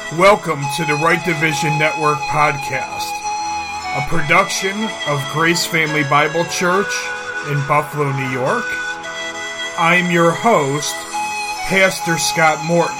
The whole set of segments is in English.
Welcome to the Right Division Network podcast, a production of Grace Family Bible Church in Buffalo, New York. I'm your host, Pastor Scott Morton.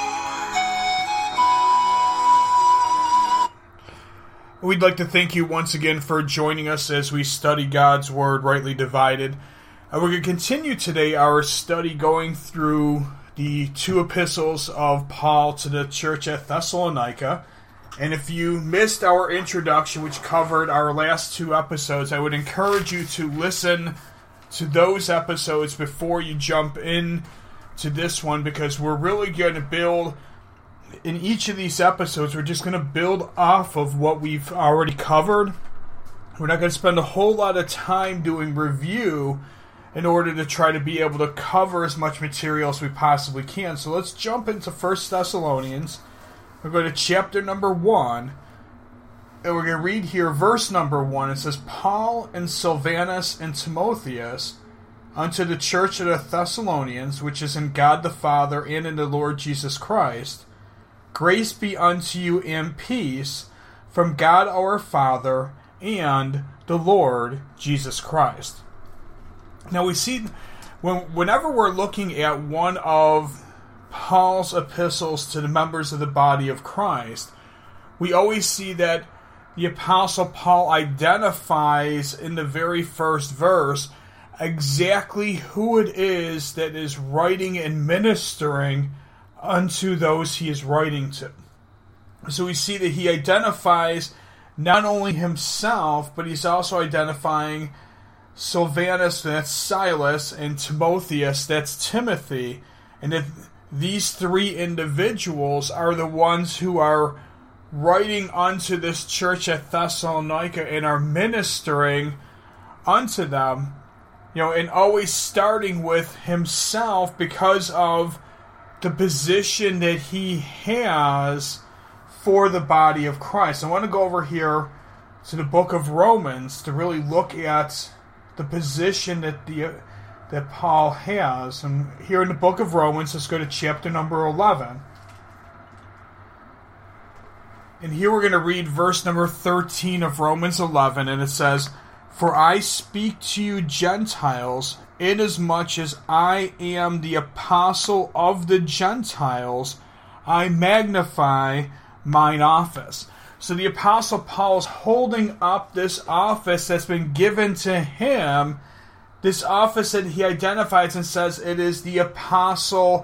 We'd like to thank you once again for joining us as we study God's Word rightly divided. We're going to continue today our study going through the two epistles of Paul to the church at Thessalonica. And if you missed our introduction, which covered our last two episodes, I would encourage you to listen to those episodes before you jump in to this one, because we're really going to build, in each of these episodes, we're just going to build off of what we've already covered. We're not going to spend a whole lot of time doing review in order to try to be able to cover as much material as we possibly can. So let's jump into 1 Thessalonians. We're going to chapter number 1, and we're going to read here verse number 1. It says, Paul and Silvanus and Timotheus, unto the church of the Thessalonians, which is in God the Father and in the Lord Jesus Christ, grace be unto you and peace from God our Father and the Lord Jesus Christ. Now we see, whenever we're looking at one of Paul's epistles to the members of the body of Christ, we always see that the Apostle Paul identifies in the very first verse exactly who it is that is writing and ministering unto those he is writing to. So we see that he identifies not only himself, but he's also identifying Silvanus, that's Silas, and Timotheus, that's Timothy, and that these three individuals are the ones who are writing unto this church at Thessalonica and are ministering unto them, and always starting with himself because of the position that he has for the body of Christ. I want to go over here to the book of Romans to really look at the position that Paul has. And here in the book of Romans, let's go to chapter number 11. And here we're going to read verse number 13 of Romans 11, and it says, For I speak to you Gentiles, inasmuch as I am the apostle of the Gentiles, I magnify mine office. So the Apostle Paul is holding up this office that's been given to him, this office that he identifies and says it is the apostle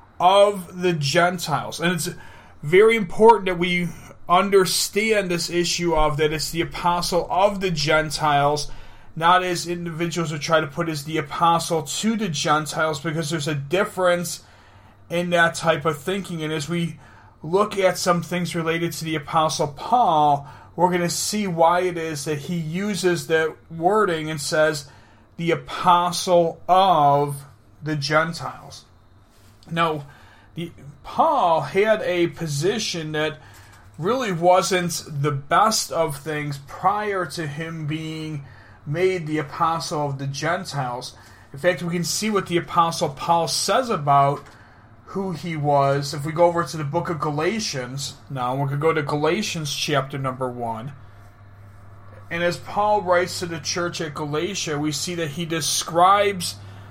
of the Gentiles. And it's very important that we understand this issue of that it's the apostle of the Gentiles, not as individuals who try to put as the apostle to the Gentiles, because there's a difference in that type of thinking. And as we look at some things related to the Apostle Paul, we're going to see why it is that he uses that wording and says the apostle of the Gentiles. Now, Paul had a position that really wasn't the best of things prior to him being made the apostle of the Gentiles. In fact, we can see what the Apostle Paul says about who he was. If we go over to the book of Galatians, now we're going to go to Galatians chapter number 1. And as Paul writes to the church at Galatia, we see that he describes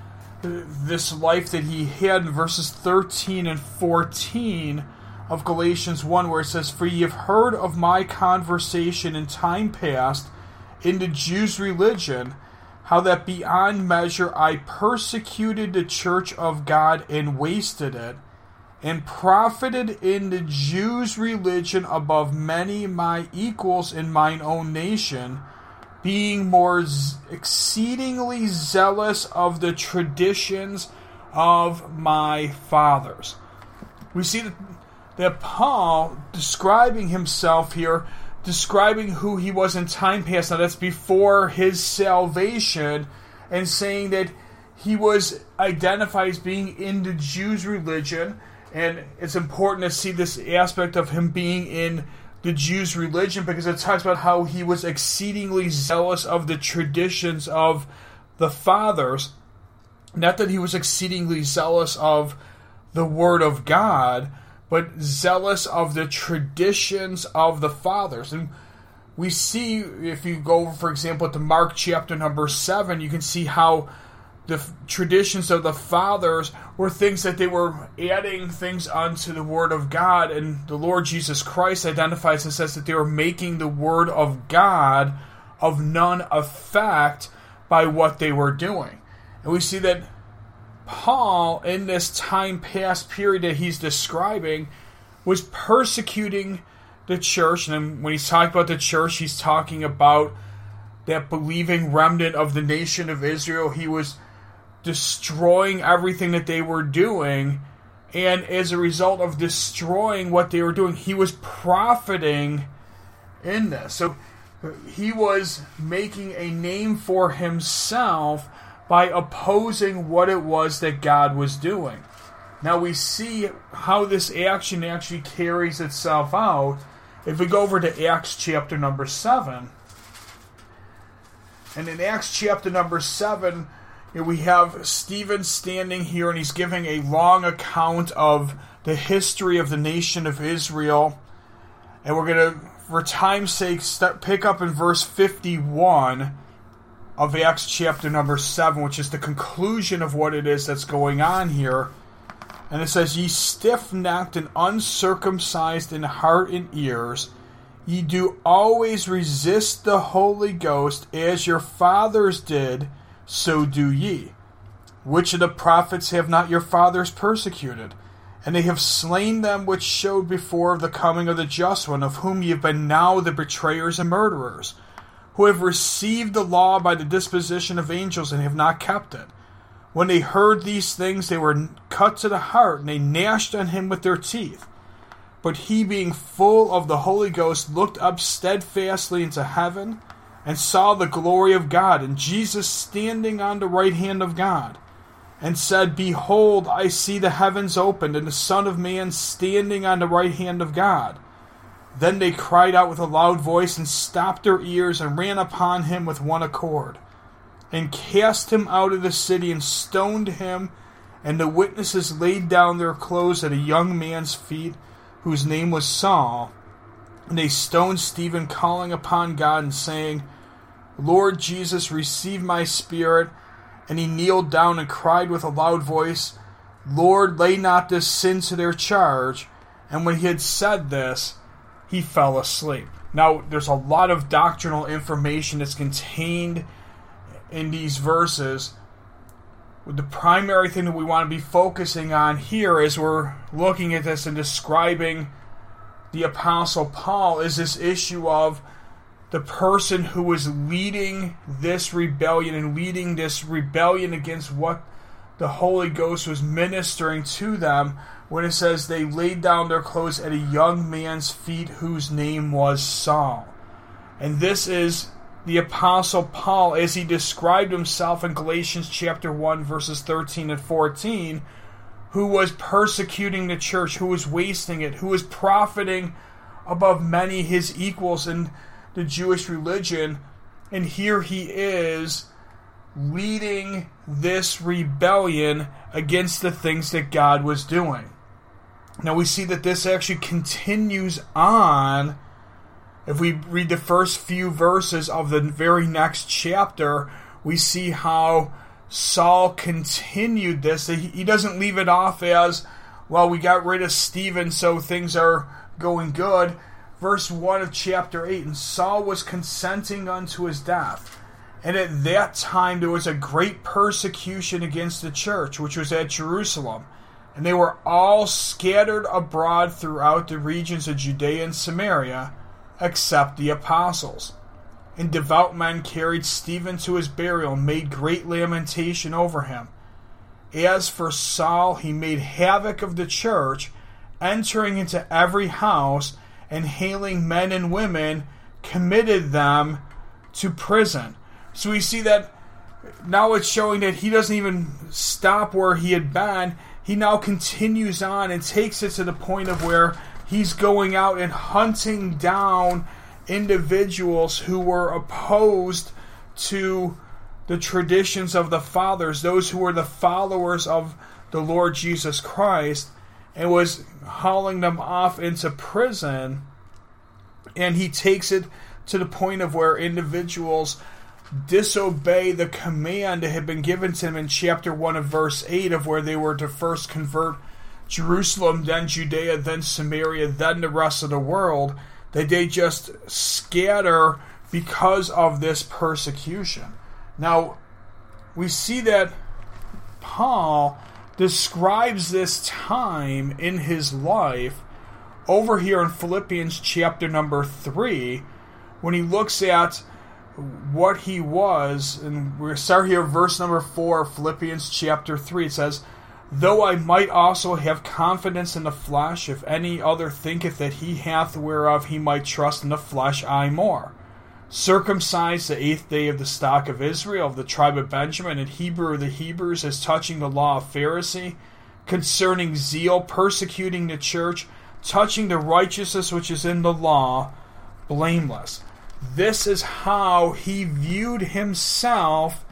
this life that he had in verses 13 and 14 of Galatians 1, where it says, For ye have heard of my conversation in time past in the Jews' religion, how that beyond measure I persecuted the church of God and wasted it, and profited in the Jews' religion above many my equals in mine own nation, being more exceedingly zealous of the traditions of my fathers. We see that Paul, describing himself here, describing who he was in time past, now that's before his salvation, and saying that he was identified as being in the Jews' religion. And it's important to see this aspect of him being in the Jews' religion, because it talks about how he was exceedingly zealous of the traditions of the fathers. Not that he was exceedingly zealous of the Word of God, but zealous of the traditions of the fathers. And we see, if you go, for example, to Mark chapter number 7, you can see how the traditions of the fathers were things that they were adding things unto the Word of God, and the Lord Jesus Christ identifies and says that they were making the Word of God of none effect by what they were doing. And we see that Paul, in this time past period that he's describing, was persecuting the church. And when he's talking about the church, he's talking about that believing remnant of the nation of Israel. He was destroying everything that they were doing, and as a result of destroying what they were doing, he was profiting in this. So he was making a name for himself by opposing what it was that God was doing. Now we see how this action actually carries itself out if we go over to Acts chapter number 7. And in Acts chapter number 7, we have Stephen standing here, and he's giving a long account of the history of the nation of Israel. And we're going to, for time's sake, pick up in verse 51 of Acts chapter number 7, which is the conclusion of what it is that's going on here. And it says, "Ye stiff-necked and uncircumcised in heart and ears, ye do always resist the Holy Ghost, as your fathers did, so do ye. Which of the prophets have not your fathers persecuted? And they have slain them which showed before of the coming of the just one, of whom ye have been now the betrayers and murderers, who have received the law by the disposition of angels, and have not kept it. When they heard these things, they were cut to the heart, and they gnashed on him with their teeth. But he, being full of the Holy Ghost, looked up steadfastly into heaven, and saw the glory of God, and Jesus standing on the right hand of God, and said, Behold, I see the heavens opened, and the Son of Man standing on the right hand of God. Then they cried out with a loud voice, and stopped their ears, and ran upon him with one accord, and cast him out of the city, and stoned him. And the witnesses laid down their clothes at a young man's feet, whose name was Saul. And they stoned Stephen, calling upon God, and saying, Lord Jesus, receive my spirit. And he kneeled down and cried with a loud voice, Lord, lay not this sin to their charge. And when he had said this, he fell asleep. Now, there's a lot of doctrinal information that's contained in these verses. The primary thing that we want to be focusing on here as we're looking at this and describing the Apostle Paul is this issue of the person who was leading this rebellion and leading this rebellion against what the Holy Ghost was ministering to them, when it says they laid down their clothes at a young man's feet whose name was Saul. And this is the Apostle Paul as he described himself in Galatians chapter 1 verses 13 and 14, who was persecuting the church, who was wasting it, who was profiting above many his equals in the Jewish religion. And here he is leading this rebellion against the things that God was doing. Now we see that this actually continues on. If we read the first few verses of the very next chapter, we see how Saul continued this. He doesn't leave it off as, well, we got rid of Stephen, so things are going good. Verse 1 of chapter 8, and Saul was consenting unto his death. And at that time there was a great persecution against the church, which was at Jerusalem. And they were all scattered abroad throughout the regions of Judea and Samaria, except the apostles. And devout men carried Stephen to his burial, and made great lamentation over him. As for Saul, he made havoc of the church, entering into every house, and hailing men and women, committed them to prison. So we see that now it's showing that he doesn't even stop where he had been. He now continues on and takes it to the point of where he's going out and hunting down individuals who were opposed to the traditions of the fathers, those who were the followers of the Lord Jesus Christ. and was hauling them off into prison. And he takes it to the point of where individuals disobey the command that had been given to them in chapter 1 of verse 8 of where they were to first convert Jerusalem, then Judea, then Samaria, then the rest of the world, that they just scatter because of this persecution. Now, we see that Paul describes this time in his life over here in Philippians chapter number 3, when he looks at what he was, and we're start here verse number 4, Philippians chapter 3. It says, "Though I might also have confidence in the flesh, if any other thinketh that he hath whereof he might trust in the flesh, I more. Circumcised the 8th day of the stock of Israel, of the tribe of Benjamin, and Hebrew of the Hebrews, as touching the law of Pharisee, concerning zeal, persecuting the church, touching the righteousness which is in the law, blameless." This is how he viewed himself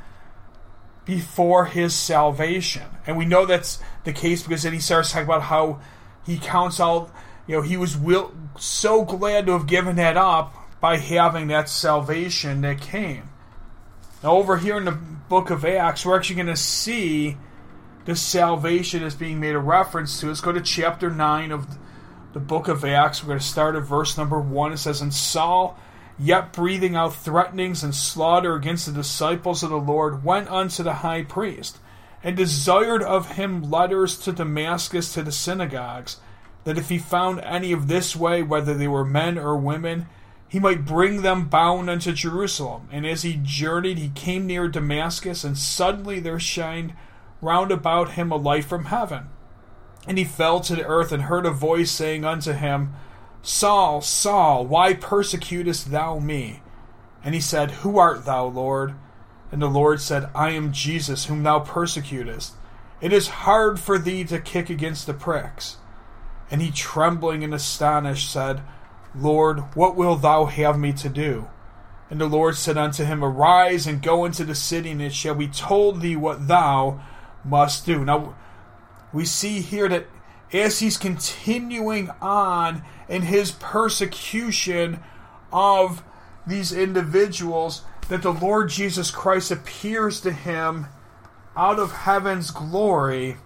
before his salvation. And we know that's the case because then he starts talking about how he counts out, he was so glad to have given that up by having that salvation that came. Now over here in the book of Acts, we're actually going to see the salvation as being made a reference to. Let's go to chapter 9 of the book of Acts. We're going to start at verse number 1. It says, "And Saul, yet breathing out threatenings and slaughter against the disciples of the Lord, went unto the high priest, and desired of him letters to Damascus to the synagogues, that if he found any of this way, whether they were men or women, he might bring them bound unto Jerusalem. And as he journeyed, he came near Damascus, and suddenly there shined round about him a light from heaven. And he fell to the earth, and heard a voice saying unto him, Saul, Saul, why persecutest thou me? And he said, Who art thou, Lord? And the Lord said, I am Jesus, whom thou persecutest. It is hard for thee to kick against the pricks. And he, trembling and astonished, said, Lord, what wilt thou have me to do? And the Lord said unto him, Arise and go into the city, and it shall be told thee what thou must do. Now, we see here that as he's continuing on in his persecution of these individuals, that the Lord Jesus Christ appears to him out of heaven's glory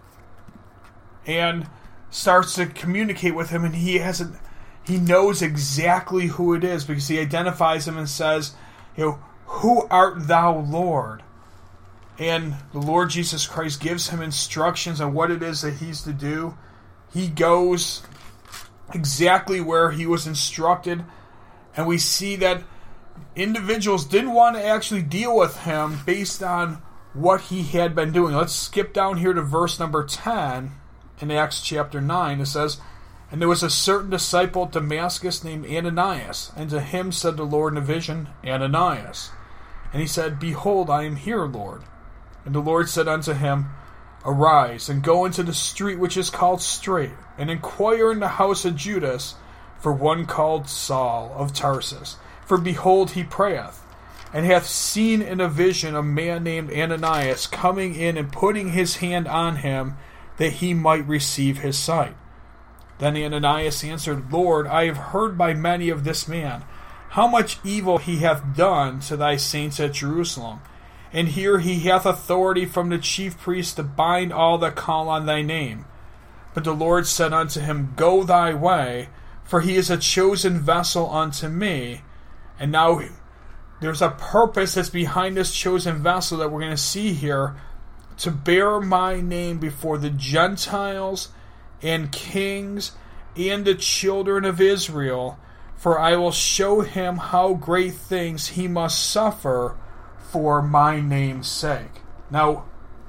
and starts to communicate with him, and he knows exactly who it is because he identifies him and says, Who art thou, Lord? And the Lord Jesus Christ gives him instructions on what it is that he's to do. He goes exactly where he was instructed, and we see that individuals didn't want to actually deal with him based on what he had been doing. Let's skip down here to verse number 10 in Acts chapter 9. It says, And there was a certain disciple at Damascus named Ananias, and to him said the Lord in a vision, Ananias. And he said, Behold, I am here, Lord. And the Lord said unto him, Arise, and go into the street which is called Straight, and inquire in the house of Judas for one called Saul of Tarsus. For behold, he prayeth, and hath seen in a vision a man named Ananias coming in and putting his hand on him, that he might receive his sight. Then Ananias answered, Lord, I have heard by many of this man, how much evil he hath done to thy saints at Jerusalem. And here he hath authority from the chief priest to bind all that call on thy name. But the Lord said unto him, Go thy way, for he is a chosen vessel unto me. And now there's a purpose that's behind this chosen vessel that we're going to see here, to bear my name before the Gentiles and kings and the children of Israel, for I will show him how great things he must suffer for my name's sake. Now,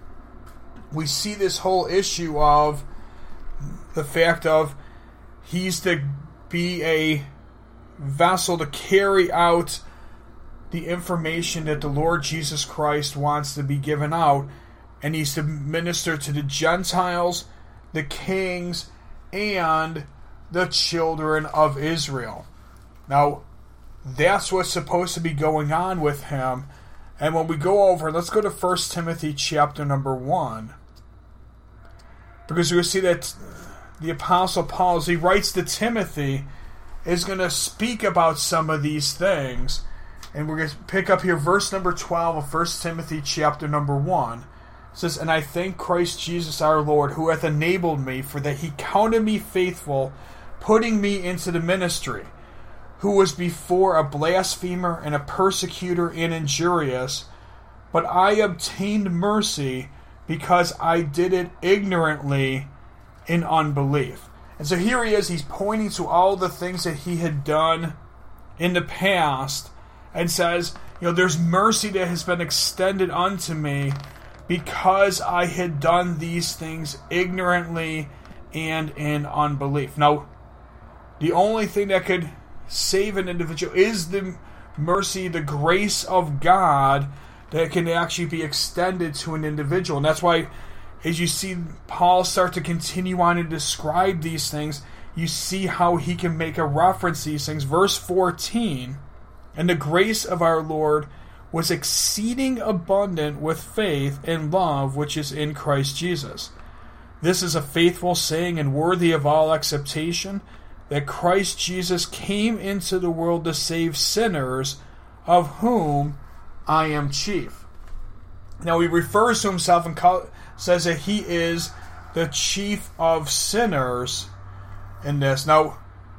we see this whole issue of the fact of he's to be a vessel to carry out the information that the Lord Jesus Christ wants to be given out, and he's to minister to the Gentiles, the kings, and the children of Israel. Now, that's what's supposed to be going on with him. And when we go over, let's go to 1 Timothy chapter number 1. Because we see that the Apostle Paul, as he writes to Timothy, is going to speak about some of these things. And we're going to pick up here verse number 12 of 1 Timothy chapter number 1. It says, "And I thank Christ Jesus our Lord, who hath enabled me, for that he counted me faithful, putting me into the ministry, who was before a blasphemer and a persecutor and injurious, but I obtained mercy because I did it ignorantly in unbelief." And so here he is, he's pointing to all the things that he had done in the past and says, there's mercy that has been extended unto me because I had done these things ignorantly and in unbelief. Now, the only thing that could save an individual is the mercy, the grace of God that can actually be extended to an individual. And that's why, as you see Paul start to continue on and describe these things, you see how he can make a reference to these things. Verse 14, "And the grace of our Lord was exceeding abundant with faith and love which is in Christ Jesus. This is a faithful saying and worthy of all acceptation, that Christ Jesus came into the world to save sinners, of whom I am chief." Now he refers to himself and says that he is the chief of sinners in this. Now,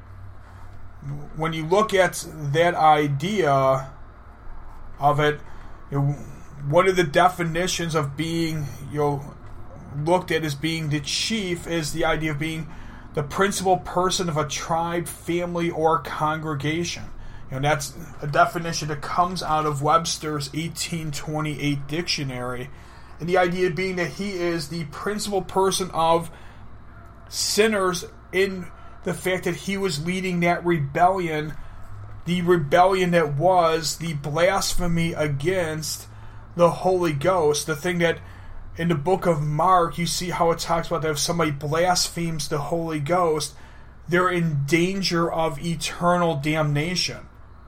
when you look at that idea of it, one of the definitions of being looked at as being the chief is the idea of being the principal person of a tribe, family, or congregation. And that's a definition that comes out of Webster's 1828 dictionary. And the idea being that he is the principal person of sinners in the fact that he was leading that rebellion, the rebellion that was the blasphemy against the Holy Ghost, the thing that in the book of Mark, you see how it talks about that if somebody blasphemes the Holy Ghost, they're in danger of eternal damnation.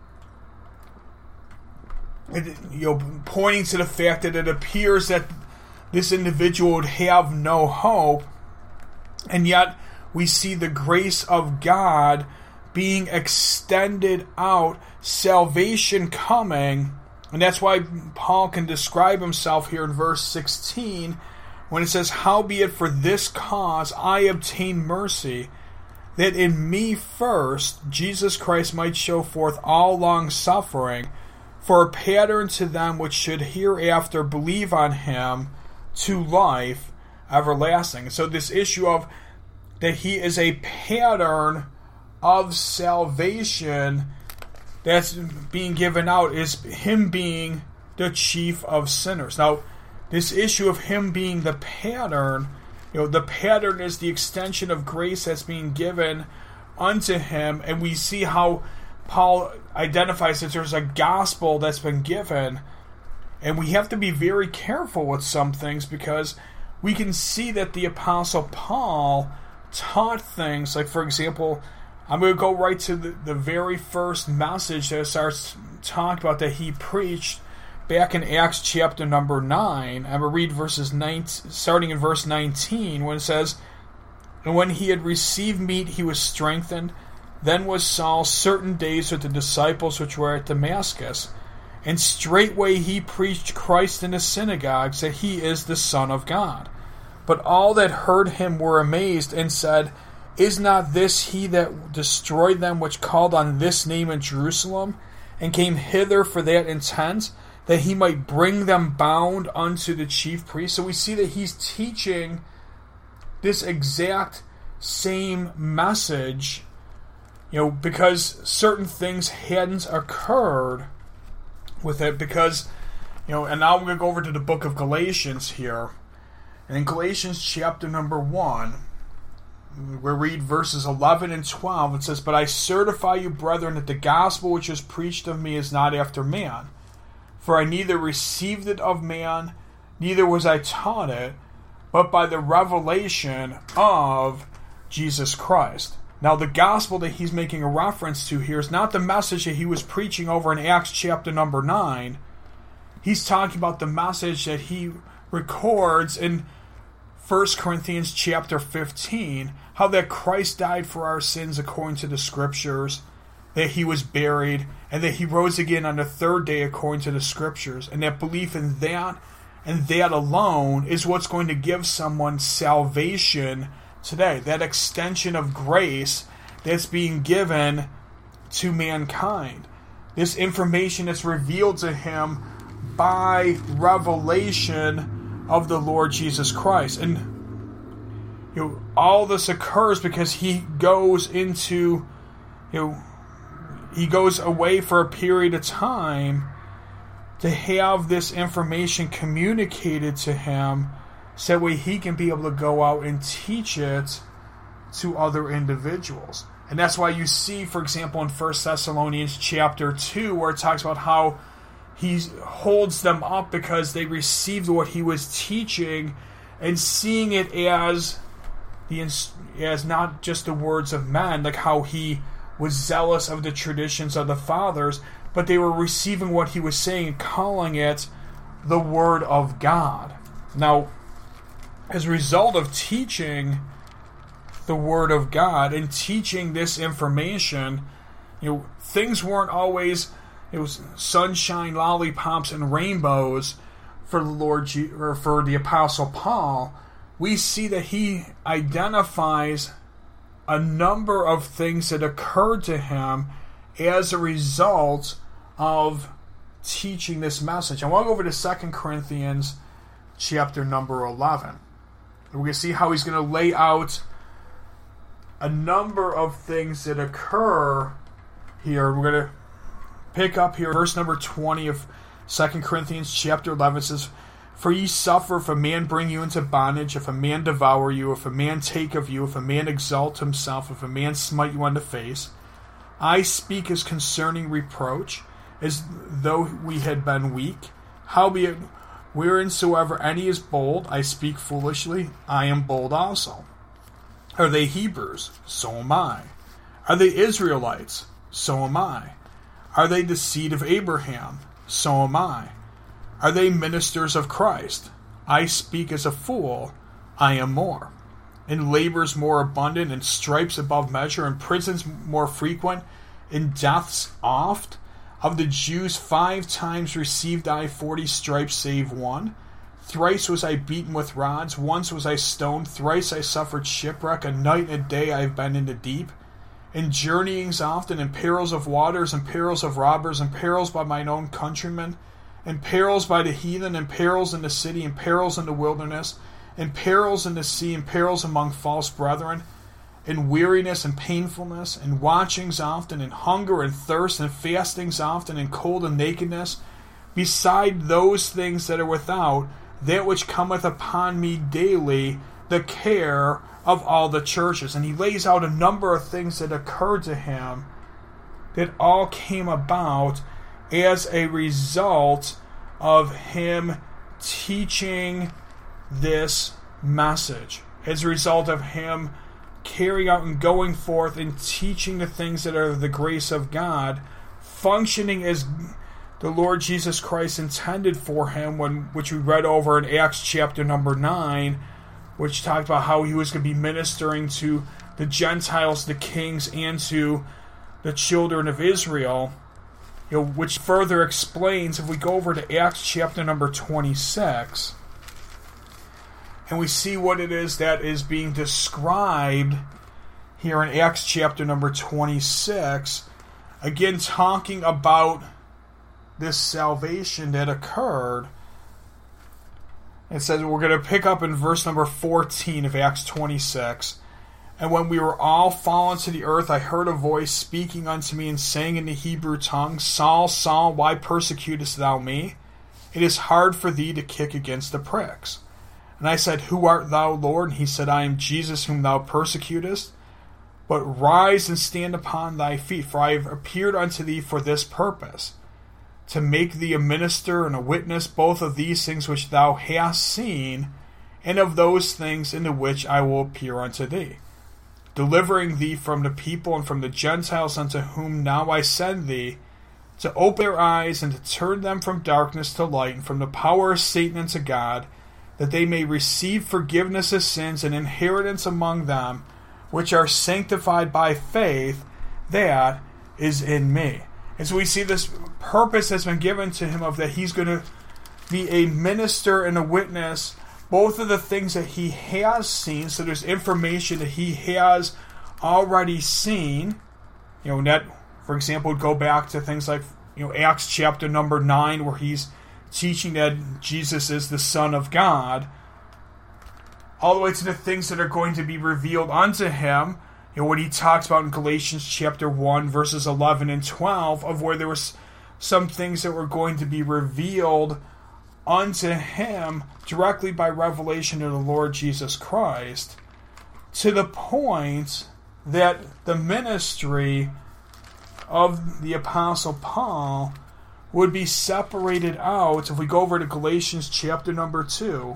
Pointing to the fact that it appears that this individual would have no hope, and yet we see the grace of God being extended out, salvation coming. And that's why Paul can describe himself here in verse 16 when it says, "Howbeit for this cause I obtain mercy, that in me first Jesus Christ might show forth all long suffering, for a pattern to them which should hereafter believe on him to life everlasting." So this issue of that he is a pattern of salvation that's being given out is him being the chief of sinners. Now, this issue of him being the pattern, the pattern is the extension of grace that's being given unto him, and we see how Paul identifies that there's a gospel that's been given, and we have to be very careful with some things because we can see that the Apostle Paul taught things, like for example, I'm going to go right to the very first message that starts talking about that he preached back in Acts chapter number 9. I'm going to read verses 9, starting in verse 19, when it says, "And when he had received meat, he was strengthened. Then was Saul certain days with the disciples which were at Damascus. And straightway he preached Christ in the synagogues, that he is the Son of God. But all that heard him were amazed, and said, Is not this he that destroyed them which called on this name in Jerusalem, and came hither for that intent, that he might bring them bound unto the chief priest?" So we see that he's teaching this exact same message, because certain things hadn't occurred with it, because, and now we're going to go over to the book of Galatians here. And in Galatians chapter number 1, we read verses 11 and 12. It says, "But I certify you, brethren, that the gospel which is preached of me is not after man. For I neither received it of man, neither was I taught it, but by the revelation of Jesus Christ." Now, the gospel that he's making a reference to here is not the message that he was preaching over in Acts chapter number 9. He's talking about the message that he records in 1 Corinthians chapter 15, how that Christ died for our sins according to the Scriptures, that he was buried, and that he rose again on the third day according to the Scriptures, and that belief in that and that alone is what's going to give someone salvation today. That extension of grace that's being given to mankind. This information is revealed to him by revelation of the Lord Jesus Christ. And all this occurs because he goes into, he goes away for a period of time to have this information communicated to him so that way he can be able to go out and teach it to other individuals. And that's why you see, for example, in 1 Thessalonians chapter 2, where it talks about how he holds them up because they received what he was teaching and seeing it as not just the words of men, like how he was zealous of the traditions of the fathers, but they were receiving what he was saying and calling it the Word of God. Now, as a result of teaching the Word of God and teaching this information, things weren't always sunshine, lollipops, and rainbows for the Lord or for the Apostle Paul. We see that he identifies a number of things that occurred to him as a result of teaching this message. I want to go over to 2 Corinthians chapter number 11. We're going to see how he's going to lay out a number of things that occur here. We're going to pick up here verse number 20 of 2 Corinthians chapter 11. It says, "For ye suffer if a man bring you into bondage, if a man devour you, if a man take of you, if a man exalt himself, if a man smite you on the face. I speak as concerning reproach, as though we had been weak. Howbeit, whereinsoever any is bold, I speak foolishly, I am bold also. Are they Hebrews? So am I. Are they Israelites? So am I. Are they the seed of Abraham? So am I. Are they ministers of Christ? I speak as a fool, I am more. In labors more abundant, in stripes above measure, in prisons more frequent, in deaths oft. Of the Jews 5 times received I 40 stripes, save one. Thrice was I beaten with rods, once was I stoned, thrice I suffered shipwreck, a night and a day I have been in the deep. In journeyings often, in perils of waters, in perils of robbers, in perils by mine own countrymen, in perils by the heathen, in perils in the city, in perils in the wilderness, in perils in the sea, in perils among false brethren, in weariness and painfulness, in watchings often, in hunger and thirst, in fastings often, in cold and nakedness, beside those things that are without, that which cometh upon me daily, the care of all the churches." And he lays out a number of things that occurred to him that all came about as a result of him teaching this message, as a result of him carrying out and going forth and teaching the things that are the grace of God, functioning as the Lord Jesus Christ intended for him, which we read over in Acts chapter number 9, which talked about how he was going to be ministering to the Gentiles, the kings, and to the children of Israel, which further explains, if we go over to Acts chapter number 26, and we see what it is that is being described here in Acts chapter number 26, again talking about this salvation that occurred. It says, we're going to pick up in verse number 14 of Acts 26. "And when we were all fallen to the earth, I heard a voice speaking unto me and saying in the Hebrew tongue, Saul, Saul, why persecutest thou me? It is hard for thee to kick against the pricks. And I said, Who art thou, Lord? And he said, I am Jesus whom thou persecutest. But rise and stand upon thy feet, for I have appeared unto thee for this purpose, to make thee a minister and a witness both of these things which thou hast seen, and of those things in the which I will appear unto thee, delivering thee from the people and from the Gentiles unto whom now I send thee, to open their eyes and to turn them from darkness to light, and from the power of Satan unto God, that they may receive forgiveness of sins and inheritance among them, which are sanctified by faith that is in me. And so we see this purpose has been given to him of that he's going to be a minister and a witness, both of the things that he has seen. So there's information that he has already seen. That, for example, would go back to things like Acts chapter number 9, where he's teaching that Jesus is the Son of God, all the way to the things that are going to be revealed unto him. What he talks about in Galatians chapter 1, verses 11 and 12, of where there was some things that were going to be revealed unto him directly by revelation of the Lord Jesus Christ, to the point that the ministry of the Apostle Paul would be separated out. If we go over to Galatians chapter number 2,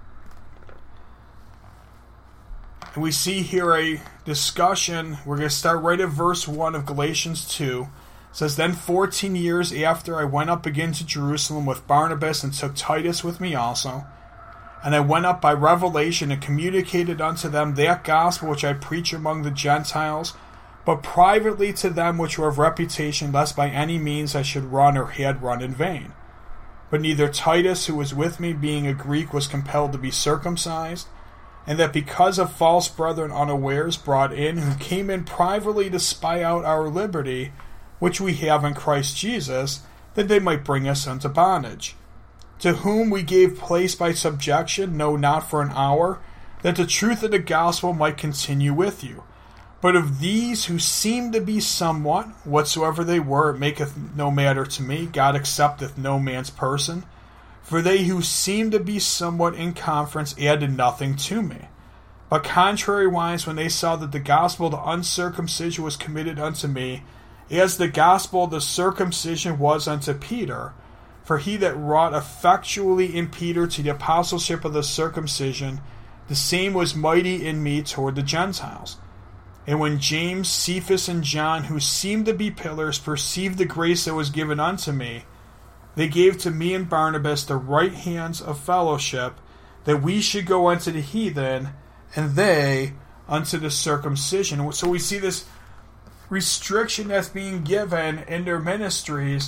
and we see here a discussion. We're going to start right at verse 1 of Galatians 2. It says, Then 14 years after I went up again to Jerusalem with Barnabas, and took Titus with me also. And I went up by revelation, and communicated unto them that gospel which I preach among the Gentiles, but privately to them which were of reputation, lest by any means I should run or had run in vain. But neither Titus, who was with me, being a Greek, was compelled to be circumcised, and that because of false brethren unawares brought in, who came in privately to spy out our liberty, which we have in Christ Jesus, that they might bring us unto bondage. To whom we gave place by subjection, no, not for an hour, that the truth of the gospel might continue with you. But of these who seemed to be somewhat, whatsoever they were, it maketh no matter to me. God accepteth no man's person. For they who seemed to be somewhat in conference added nothing to me. But contrariwise, when they saw that the gospel of the uncircumcision was committed unto me, as the gospel of the circumcision was unto Peter, for he that wrought effectually in Peter to the apostleship of the circumcision, the same was mighty in me toward the Gentiles. And when James, Cephas, and John, who seemed to be pillars, perceived the grace that was given unto me, they gave to me and Barnabas the right hands of fellowship, that we should go unto the heathen, and they unto the circumcision. So we see this restriction that's being given in their ministries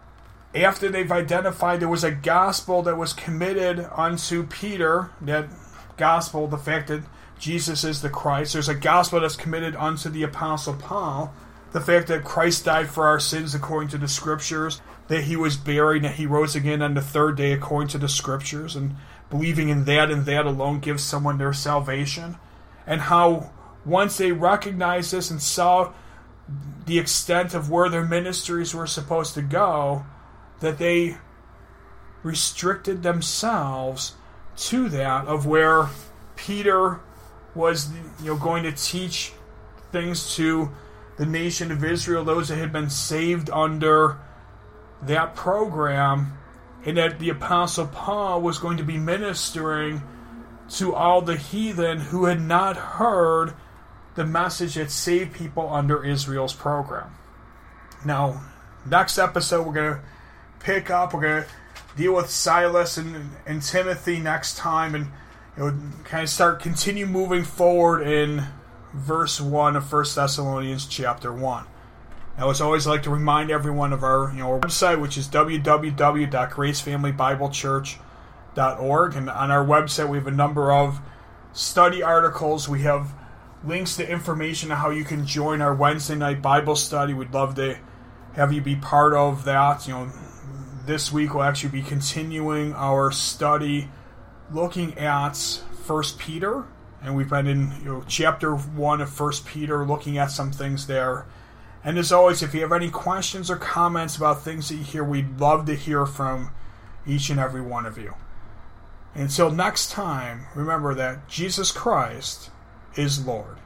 after they've identified there was a gospel that was committed unto Peter, that gospel, the fact that Jesus is the Christ. There's a gospel that's committed unto the Apostle Paul, the fact that Christ died for our sins according to the Scriptures, that he was buried, that he rose again on the third day according to the Scriptures, and believing in that and that alone gives someone their salvation. And how once they recognized this and saw the extent of where their ministries were supposed to go, that they restricted themselves to that of where Peter was going to teach things to the nation of Israel, those that had been saved under that program, and that the Apostle Paul was going to be ministering to all the heathen who had not heard the message that saved people under Israel's program. Now, next episode we're going to pick up, we're going to deal with Silas and Timothy next time, and kind of continue moving forward in verse 1 of 1 Thessalonians chapter 1. Now, as always, I'd like to remind everyone of our website, which is www.gracefamilybiblechurch.org. And on our website, we have a number of study articles. We have links to information on how you can join our Wednesday night Bible study. We'd love to have you be part of that. This week we'll actually be continuing our study looking at 1 Peter. And we've been in chapter 1 of 1 Peter, looking at some things there. And as always, if you have any questions or comments about things that you hear, we'd love to hear from each and every one of you. Until next time, remember that Jesus Christ is Lord.